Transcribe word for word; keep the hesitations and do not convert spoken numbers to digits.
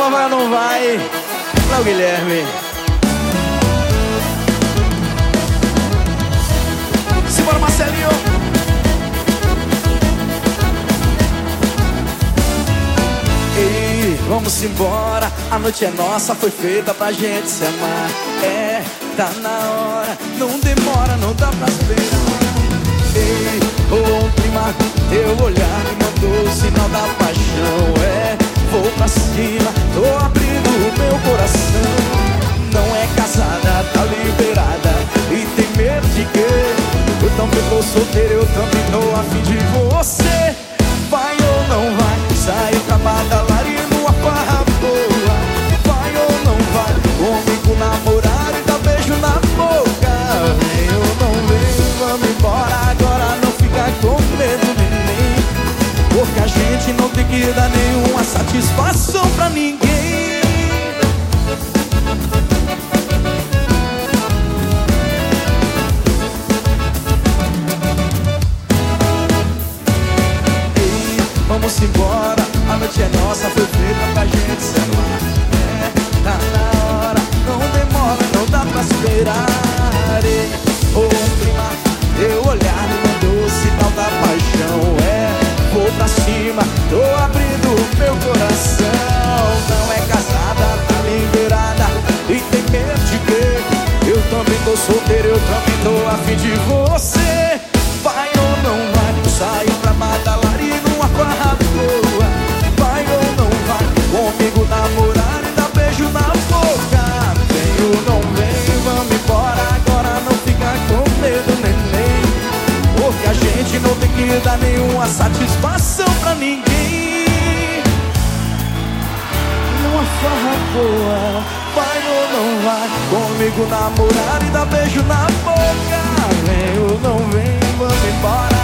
Palma vai ou não vai? Lá o Guilherme. Simbora, Marcelinho. Ei, vamos embora. A noite é nossa, foi feita pra gente se amar. É, tá na hora, não demora, não dá pra esperar. Ei, ô prima, teu olhar me mandou o sinal da paixão. É, vou pra cima, tô abrindo o meu coração. Não é casada, tá liberada e tem medo de quê? Eu também tô solteiro, eu também tô afim de você. Vai ou não vai? Sai pra badalar e numa farra boa. Vai ou não vai? Comigo namorar e dar beijo na boca. Vem ou não vem? Vamos embora agora, não fica com medo neném. Porque a gente não tem que dar nenhuma satisfação pra ninguém. Vamos embora, a noite é nossa, foi feita pra gente se amar. É, tá na hora, não demora, não dá pra esperar. Ei, ô prima, teu olhar me mandou o sinal da paixão. É, vou pra cima, tô abrindo o meu coração. Não é casada, tá liberada e tem medo de quê? Eu também tô solteiro, eu também tô afim de você. Vai ou não vai? Saio pra badalar e numa farra boa. Vai ou não vai? Comigo namorar e dar beijo na boca. Vem ou não vem? Vamos embora agora, não fica com medo neném. Porque a gente não tem que dar nenhuma satisfação pra ninguém. Numa farra boa. Vai ou não vai? Comigo namorar e dar beijo na boca. Vem ou não vem? Vamos embora